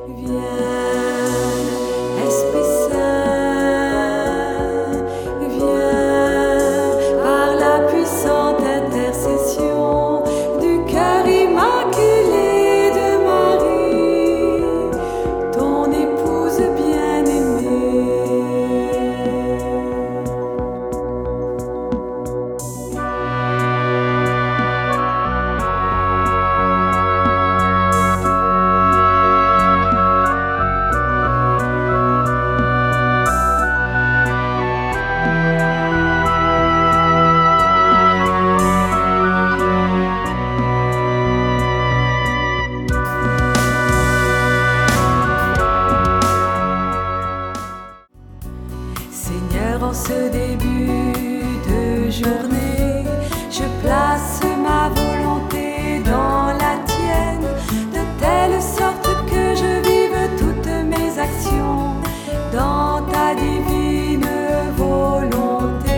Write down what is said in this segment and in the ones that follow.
En ce début de journée, je place ma volonté dans la tienne, de telle sorte que je vive toutes mes actions dans ta divine volonté.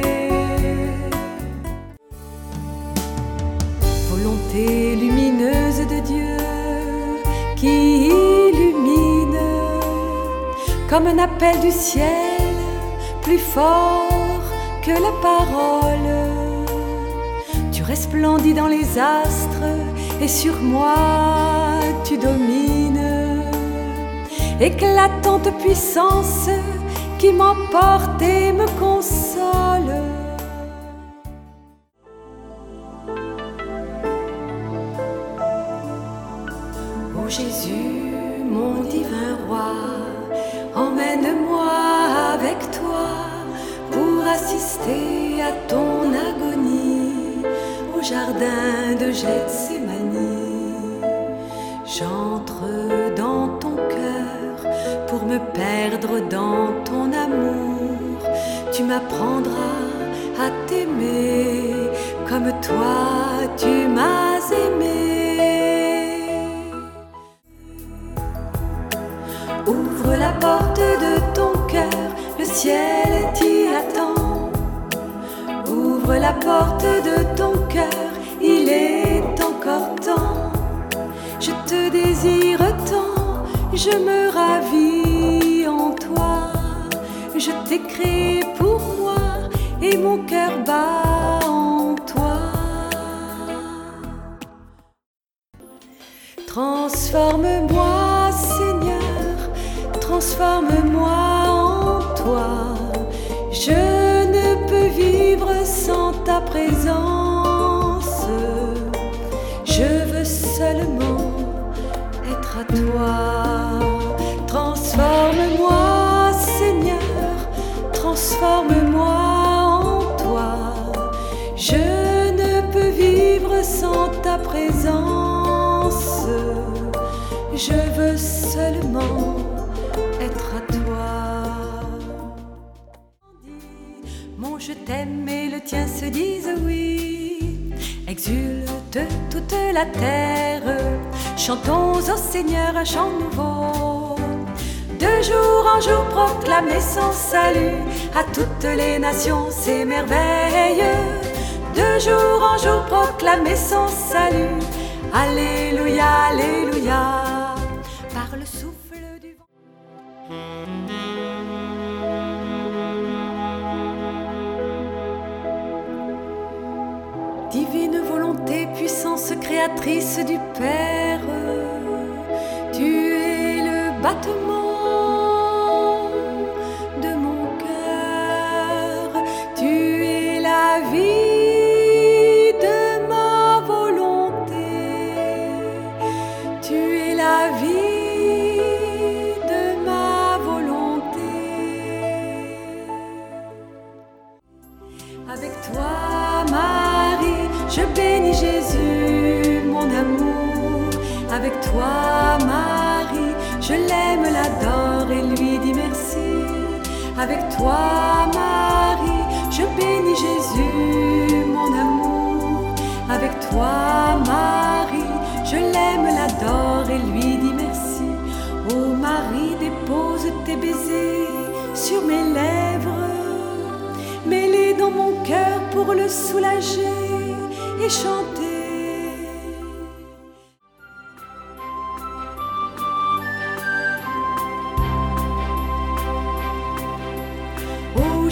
Volonté lumineuse de Dieu qui illumine comme un appel du ciel, plus fort que la parole. Tu resplendis dans les astres et sur moi tu domines. Éclatante puissance qui m'emporte et me console. Ô Jésus, mon divin roi, emmène-moi avec toi pour assister à ton agonie au jardin de Gethsémani. J'entre dans ton cœur pour me perdre dans ton amour. Tu m'apprendras à t'aimer comme toi tu m'as aimé. Ouvre la porte de ton cœur, le ciel t'y attend. Ouvre la porte de ton cœur, il est encore temps. Je te désire tant, je me ravis en toi. Je t'ai créé pour moi et mon cœur bat en toi. Transforme-moi, Seigneur, transforme-moi en toi. Je ne peux vivre sans ta présence. Je veux seulement être à toi. Transforme-moi, Seigneur, transforme-moi en toi. Je ne peux vivre sans ta présence. Je veux seulement être à toi. Mon je t'aime et le tien se disent oui. Exulte toute la terre, chantons au Seigneur un chant nouveau. De jour en jour proclamer son salut à toutes les nations, ses merveilles. De jour en jour proclamer son salut. Alléluia, alléluia. Par le souffle du vent. Divine volonté, puissance créatrice du Père, tu es le battement de mon cœur, tu es la vie de ma volonté, tu es la vie de ma volonté. Avec toi, Marie, je bénis Jésus, mon amour. Avec toi, Marie, je l'aime, l'adore et lui dis merci. Avec toi, Marie, je bénis Jésus, mon amour. Avec toi, Marie, je l'aime, l'adore et lui dis merci. Ô Marie, dépose tes baisers sur mes lèvres, mets-les dans mon cœur pour le soulager et chanter.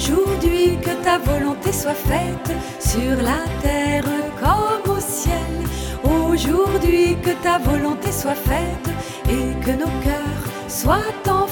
Aujourd'hui que ta volonté soit faite sur la terre comme au ciel. Aujourd'hui que ta volonté soit faite et que nos cœurs soient en